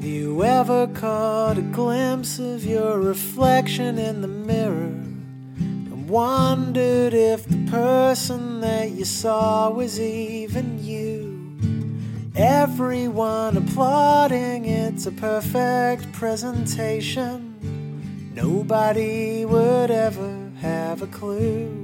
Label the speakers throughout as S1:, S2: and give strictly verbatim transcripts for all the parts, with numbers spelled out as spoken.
S1: you ever caught a glimpse of your reflection in the mirror and wondered if the person that you saw was even you? Everyone applauding, it's a perfect presentation. Nobody would ever have a clue.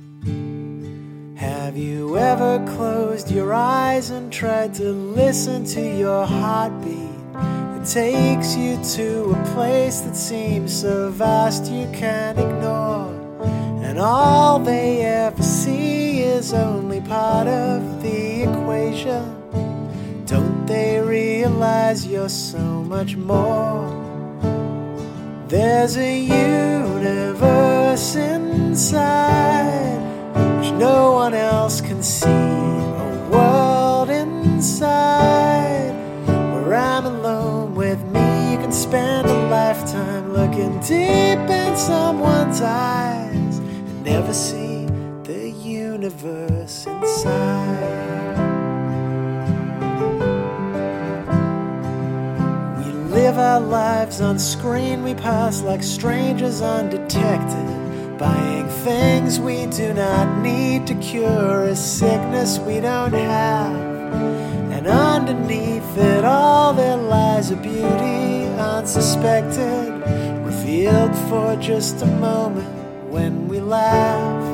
S1: Have you ever closed your eyes and tried to listen to your heartbeat? It takes you to a place that seems so vast you can't ignore, and all they ever see is only part of the equation. Don't they realize you're so much more? There's a universe inside which no one else can see, a world inside where I'm alone with me. You can spend a lifetime looking deep in someone's eyes and never see the universe inside. We live our lives on screen, we pass like strangers undetected, buying things we do not need to cure a sickness we don't have. And underneath it all there lies a beauty unsuspected, revealed for just a moment when we laugh.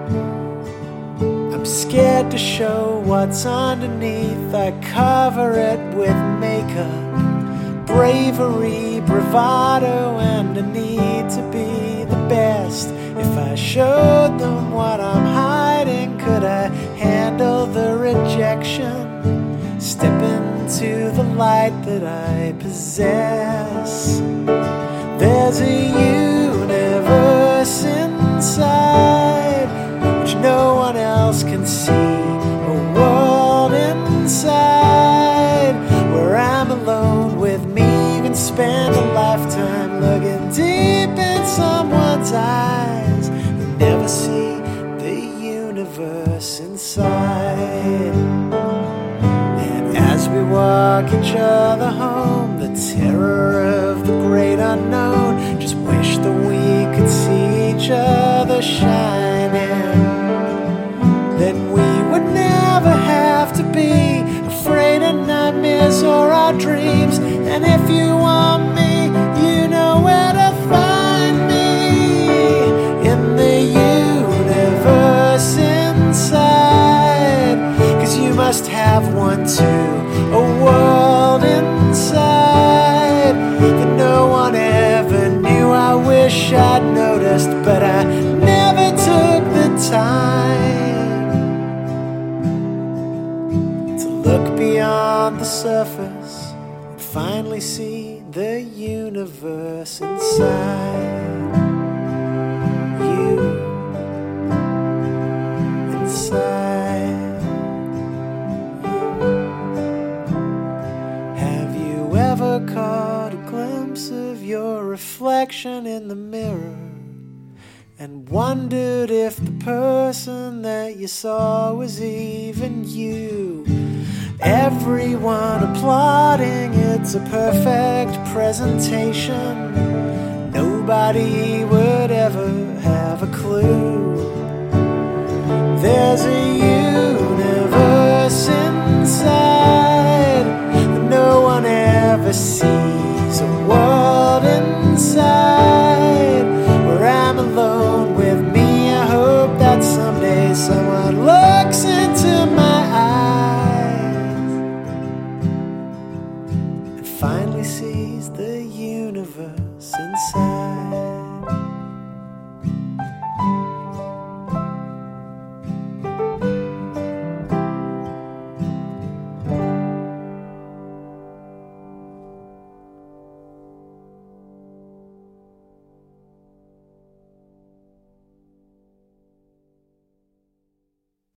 S1: I'm scared to show what's underneath, I cover it with makeup, bravery, bravado, and a need to be the best. If I showed them what I'm hiding, could I handle the rejection? Step into the light that I possess. There's a universe inside which no one else can see, a world inside where I'm alone with me. You can spend a lifetime looking deep in someone's eyes and never see the universe inside. And as we walk each other home, the terror of the great unknown, just wish that we could see each other shining. Then we would never have to be afraid of nightmares or our dreams. And if you want me, you know where to find me. In the universe inside, 'cause you must have one too, a world inside that no one ever knew. I wish I'd noticed, but I never took the time to look beyond the surface and finally see the universe inside you, inside you. Have you ever caught a glimpse of your reflection in the mirror and wondered if the person that you saw was even you? Everyone applauding, it's a perfect presentation. Nobody would ever have a clue. There's a universe inside that no one ever sees, a world inside where I'm alone with me. I hope that someday someone looks into my eyes and finally sees the universe inside.